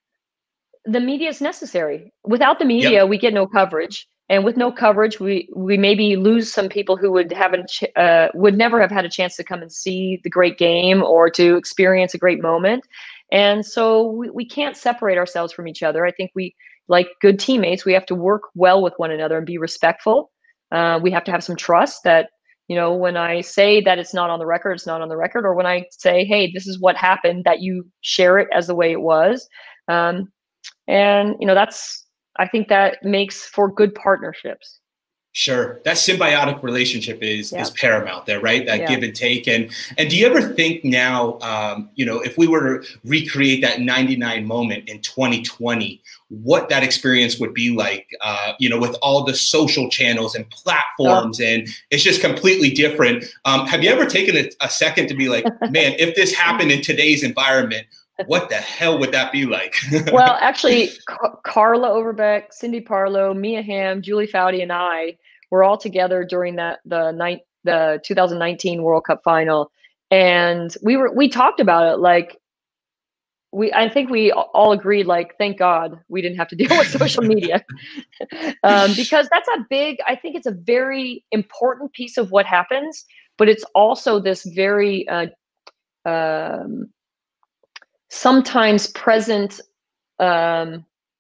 the media is necessary. Without the media, Yep. we get no coverage, and with no coverage, we we maybe lose some people who would have a ch- uh, would never have had a chance to come and see the great game or to experience a great moment. And so we, we can't separate ourselves from each other. I think we, like good teammates, we have to work well with one another and be respectful. Uh, we have to have some trust that, you know, when I say that it's not on the record, it's not on the record, or when I say, hey, this is what happened, that you share it as the way it was. Um, and, you know, that's, I think that makes for good partnerships. Sure. That symbiotic relationship is Yeah. is paramount there, right? That Yeah. give and take. And and do you ever think now, um, you know, if we were to recreate that ninety-nine moment in twenty twenty, what that experience would be like, uh, you know, with all the social channels and platforms, oh. and it's just completely different. Um, have you ever taken a, a second to be like, man, if this happened in today's environment, what the hell would that be like? Well, actually, Car- Carla Overbeck, Cindy Parlow, Mia Hamm, Julie Foudy, and I were all together during that the night the two thousand nineteen World Cup final, and we were we talked about it. Like, we I think we all agreed, like, thank God we didn't have to deal with social media, um, because that's a big. I think it's a very important piece of what happens, but it's also this very uh, um, sometimes present um,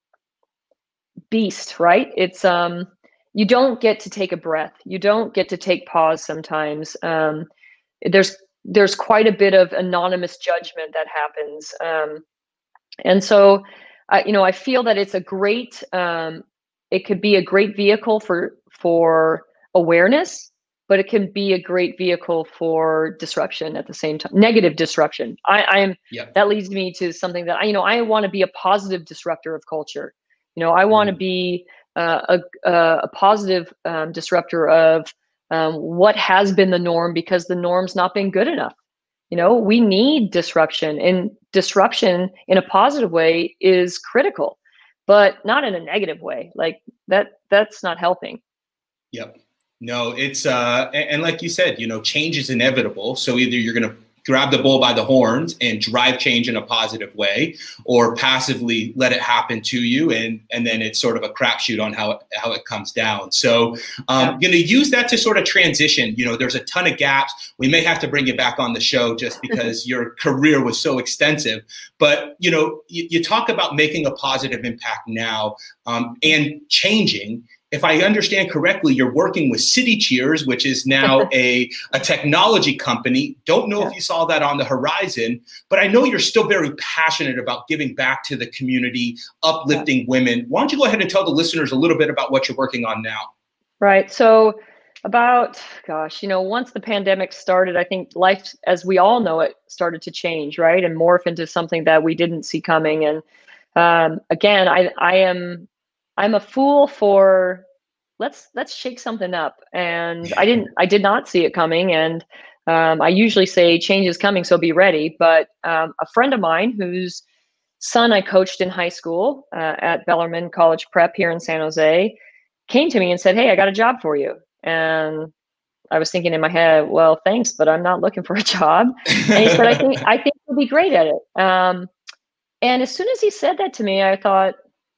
beast, right? It's um, you don't get to take a breath. You don't get to take pause sometimes. Um, there's there's quite a bit of anonymous judgment that happens, um, and so uh, you know, I feel that it's a great. Um, it could be a great vehicle for for awareness, but it can be a great vehicle for disruption at the same time. Negative disruption. I, I am. Yep. That leads me to something that I, you know, I want to be a positive disruptor of culture. You know, I want to be uh, a, a positive um, disruptor of um, what has been the norm, because the norm's not been good enough. You know, we need disruption, and disruption in a positive way is critical, but not in a negative way. Like that, that's not helping. Yep. No, it's uh, and, and like you said, you know, change is inevitable. So either you're going to grab the bull by the horns and drive change in a positive way, or passively let it happen to you, and and then it's sort of a crapshoot on how it, how it comes down. So um, yeah. going to use that to sort of transition. You know, there's a ton of gaps. We may have to bring you back on the show just because your career was so extensive. But you know, you, you talk about making a positive impact now um, and changing. If I understand correctly, you're working with City Cheers, which is now a, a technology company. Don't know yeah. if you saw that on the horizon, but I know you're still very passionate about giving back to the community, uplifting yeah. women. Why don't you go ahead and tell the listeners a little bit about what you're working on now? Right. So about, gosh, you know, once the pandemic started, I think life, as we all know it, started to change, right? And morph into something that we didn't see coming. And um, again, I, I am... I'm a fool for let's let's shake something up, and I didn't I did not see it coming, and um, I usually say change is coming, so be ready. But um, a friend of mine whose son I coached in high school uh, at Bellarmine College Prep here in San Jose came to me and said, "Hey, I got a job for you." And I was thinking in my head, "Well, thanks, but I'm not looking for a job." And he said, "I think I think you'll be great at it." Um, and as soon as he said that to me, I thought,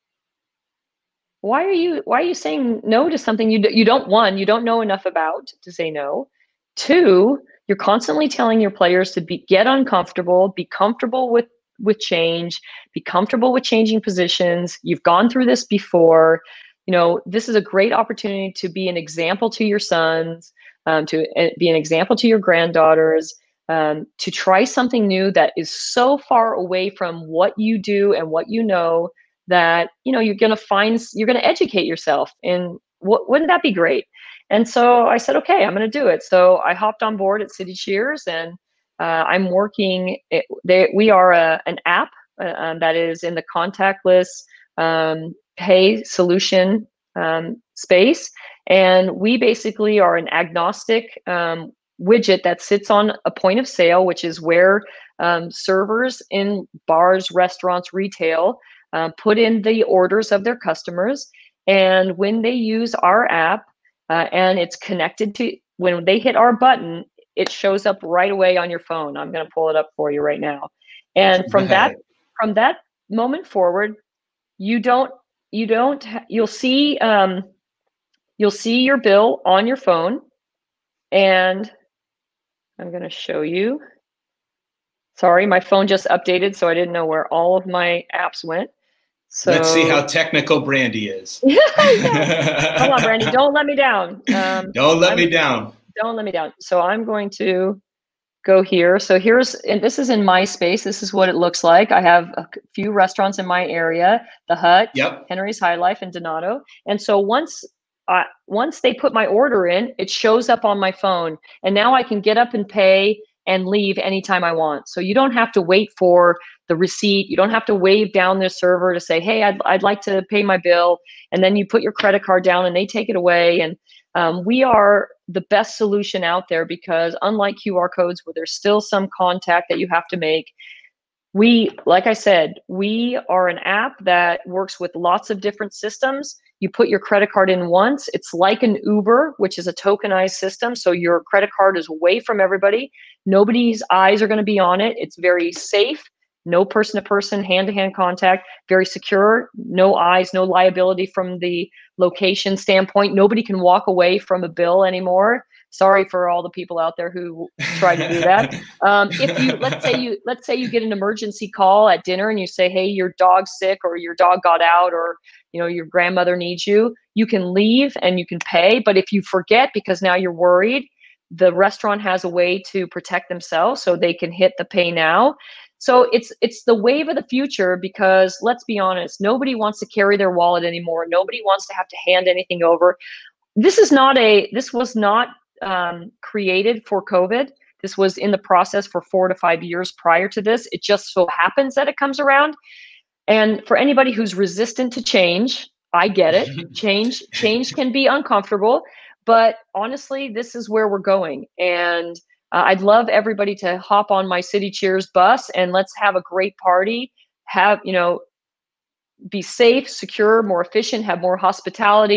why are you why are you saying no to something you, you don't, one, you don't know enough about to say no. Two, you're constantly telling your players to be get uncomfortable, be comfortable with with change, be comfortable with changing positions. You've gone through this before. You know, this is a great opportunity to be an example to your sons, um, to uh, be an example to your granddaughters, um, to try something new that is so far away from what you do and what you know, that, you know, you're going to find, you're going to educate yourself. And what, wouldn't that be great? And so I said, okay, I'm going to do it. So I hopped on board at City Cheers, and uh, I'm working, it, they, we are a, an app uh, um, that is in the contactless um, pay solution um, space. And we basically are an agnostic um, widget that sits on a point of sale, which is where um, servers in bars, restaurants, retail, Uh, put in the orders of their customers. And when they use our app uh, and it's connected to, when they hit our button, it shows up right away on your phone. I'm going to pull it up for you right now. And from that, from that moment forward, you don't, you don't, you'll see, um, you'll see your bill on your phone. And I'm going to show you. Sorry, my phone just updated, so I didn't know where all of my apps went. So, let's see how technical Brandy is. yeah. Come on, Brandy, don't let me down. Um, don't let I'm, me down. Don't let me down. So I'm going to go here. So here's, and this is in my space. This is what it looks like. I have a few restaurants in my area: The Hut, yep. Henry's High Life, and Donato. And so once uh, once they put my order in, it shows up on my phone, and now I can get up and pay and leave anytime I want. So you don't have to wait for the receipt. You don't have to wave down the server to say, "Hey, I'd, I'd like to pay my bill." And then you put your credit card down and they take it away. And um, we are the best solution out there, because unlike Q R codes where there's still some contact that you have to make, we, like I said, we are an app that works with lots of different systems. You put your credit card in once. It's like an Uber, which is a tokenized system. So your credit card is away from everybody. Nobody's eyes are going to be on it. It's very safe. No person-to-person, hand-to-hand contact, very secure, no eyes, no liability from the location standpoint. Nobody can walk away from a bill anymore. Sorry for all the people out there who try to do that. Um, if you, let's say you, let's say you get an emergency call at dinner and you say, "Hey, your dog's sick," or "Your dog got out," or, you know, "Your grandmother needs you," you can leave and you can pay. But if you forget, because now you're worried, the restaurant has a way to protect themselves, so they can hit the pay now. So it's it's the wave of the future, because let's be honest, nobody wants to carry their wallet anymore. Nobody wants to have to hand anything over. This is not a this was not um, created for COVID. This was in the process for four to five years prior to this. It just so happens that it comes around. And for anybody who's resistant to change, I get it. Change change can be uncomfortable, but honestly, this is where we're going. And Uh, I'd love everybody to hop on my City Cheers bus and let's have a great party. Have, you know, be safe, secure, more efficient, have more hospitality.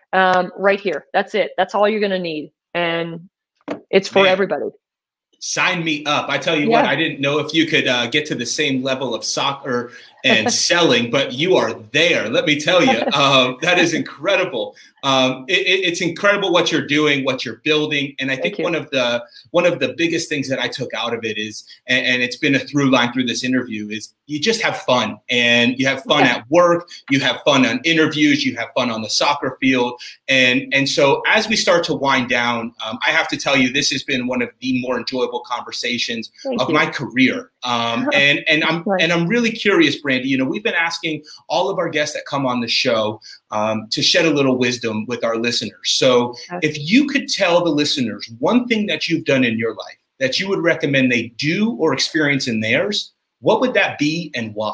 um, right here. That's it. That's all you're going to need. And it's for Man. everybody. Sign me up. I tell you Yeah. what, I didn't know if you could uh, get to the same level of soccer and selling, but you are there. Let me tell you, um, that is incredible. Um, it, it, it's incredible what you're doing, what you're building. And I think one of the one of the biggest things that I took out of it is, and, and it's been a through line through this interview, is you just have fun. And you have fun yeah. at work, you have fun on interviews, you have fun on the soccer field. And, and so as we start to wind down, um, I have to tell you, this has been one of the more enjoyable conversations Thank of you. my career. Um, and, and I'm and I'm really curious, Brandy, you know, we've been asking all of our guests that come on the show um, to shed a little wisdom with our listeners. So if you could tell the listeners one thing that you've done in your life that you would recommend they do or experience in theirs, what would that be and why?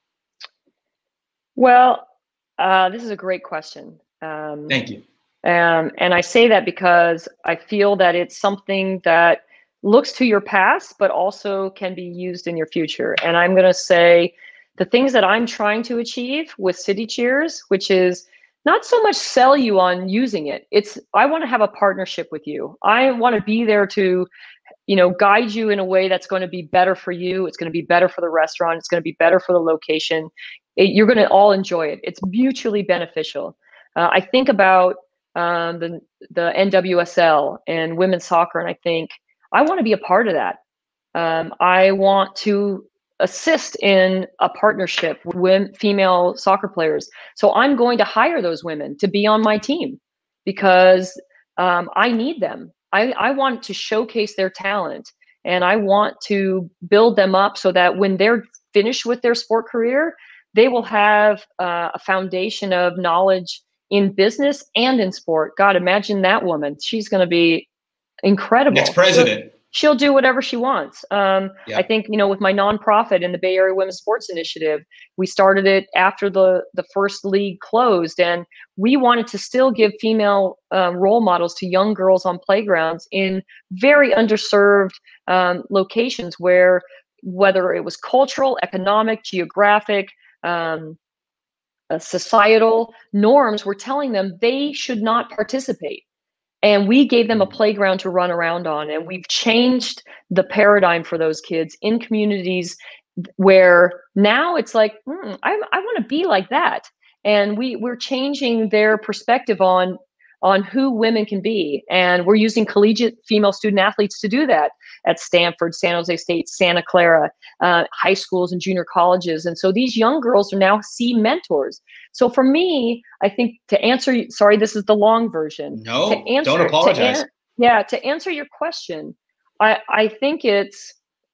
Well, uh, this is a great question. Um, Thank you. Um, and I say that because I feel that it's something that looks to your past, but also can be used in your future. And I'm going to say the things that I'm trying to achieve with City Cheers, which is not so much sell you on using it. It's, I want to have a partnership with you. I want to be there to, you know, guide you in a way that's going to be better for you. It's going to be better for the restaurant. It's going to be better for the location. It, you're going to all enjoy it. It's mutually beneficial. Uh, I think about um, the, the N W S L and women's soccer, and I think, I want to be a part of that. Um, I want to assist in a partnership with women, female soccer players. So I'm going to hire those women to be on my team because um, I need them. I, I want to showcase their talent, and I want to build them up so that when they're finished with their sport career, they will have uh, a foundation of knowledge in business and in sport. God, imagine that woman. She's going to be incredible. Next president. She'll, she'll do whatever she wants. Um, yeah. I think, you know, with my nonprofit in the Bay Area Women's Sports Initiative, we started it after the, the first league closed, and we wanted to still give female um, role models to young girls on playgrounds in very underserved um, locations where, whether it was cultural, economic, geographic, um, uh, societal norms were telling them they should not participate. And we gave them a playground to run around on. And we've changed the paradigm for those kids in communities where now it's like, hmm, I, I want to be like that. And we, we're changing their perspective on, on who women can be. And we're using collegiate female student athletes to do that at Stanford, San Jose State, Santa Clara, uh, high schools and junior colleges. And so these young girls are now see mentors. So for me, I think to answer, sorry, this is the long version. No, to answer, don't apologize. To an, yeah, to answer your question, I, I think it's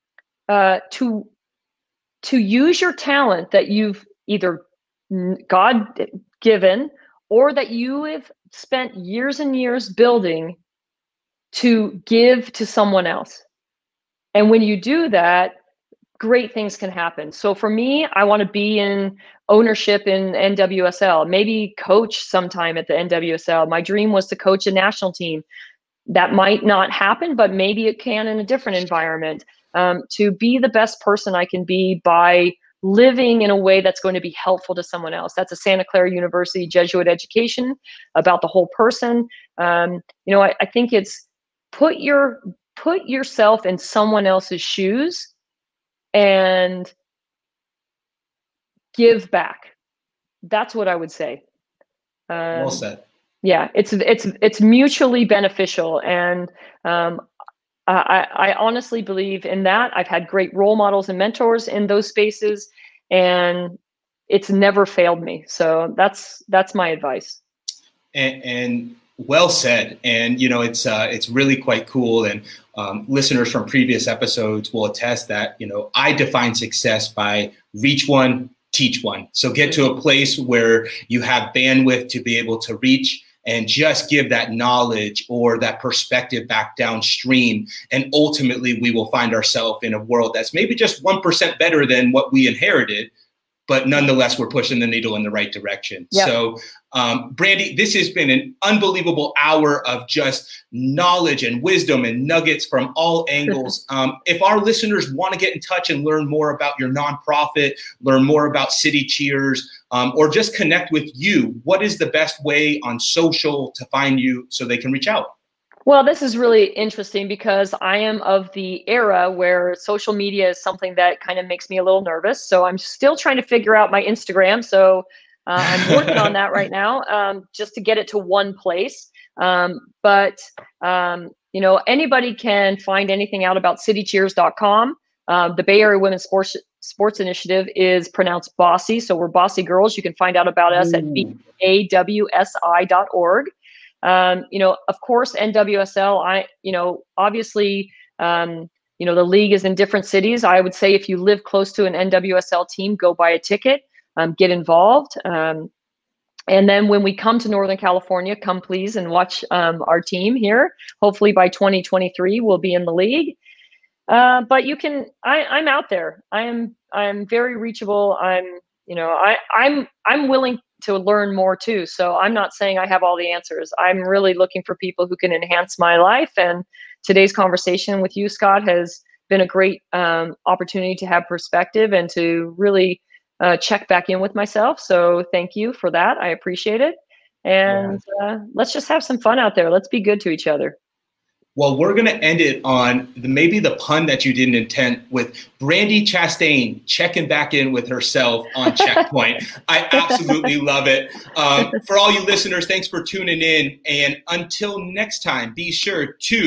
uh, to, to use your talent that you've either God given or that you have spent years and years building to give to someone else. And when you do that, great things can happen. So for me, I want to be in ownership in N W S L, maybe coach sometime at the N W S L. My dream was to coach a national team. That might not happen, but maybe it can in a different environment. Um, to be the best person I can be by living in a way that's going to be helpful to someone else. That's a Santa Clara University Jesuit education about the whole person. Um, you know, I, I think it's put your put yourself in someone else's shoes and give back. That's what I would say. Um, well said. Yeah, it's it's it's mutually beneficial, and um, I, I honestly believe in that. I've had great role models and mentors in those spaces, and it's never failed me. So that's that's my advice. And, and well said. And you know, it's uh, it's really quite cool. And um, listeners from previous episodes will attest that you know I define success by reach one, teach one. So get to a place where you have bandwidth to be able to reach and just give that knowledge or that perspective back downstream. And ultimately, we will find ourselves in a world that's maybe just one percent better than what we inherited, but nonetheless, we're pushing the needle in the right direction. Yep. So, um, Brandy, this has been an unbelievable hour of just knowledge and wisdom and nuggets from all angles. Um, if our listeners want to get in touch and learn more about your nonprofit, learn more about City Cheers, um, or just connect with you, what is the best way on social to find you so they can reach out? Well, this is really interesting because I am of the era where social media is something that kind of makes me a little nervous. So I'm still trying to figure out my Instagram. So uh, I'm working on that right now, um, just to get it to one place. Um, but, um, you know, anybody can find anything out about city cheers dot com. Uh, the Bay Area Women's Sports Sports Initiative is pronounced Bossy. So we're Bossy Girls. You can find out about us Ooh. at b a w s i dot org. Um, you know, of course, N W S L, I, you know, obviously, um, you know, the league is in different cities. I would say if you live close to an N W S L team, go buy a ticket, um, get involved. Um, and then when we come to Northern California, come please and watch um, our team here. Hopefully by twenty twenty-three, we'll be in the league. Uh, but you can, I, I'm out there. I am, I'm very reachable. I'm, you know, I, I'm, I'm willing to learn more too. So I'm not saying I have all the answers. I'm really looking for people who can enhance my life. And today's conversation with you, Scott, has been a great um, opportunity to have perspective and to really uh, check back in with myself. So thank you for that. I appreciate it. And yeah. uh, let's just have some fun out there. Let's be good to each other. Well, we're going to end it on the, maybe the pun that you didn't intend, with Brandi Chastain checking back in with herself on Checkpoint. I absolutely love it. Um, for all you listeners, thanks for tuning in. And until next time, be sure to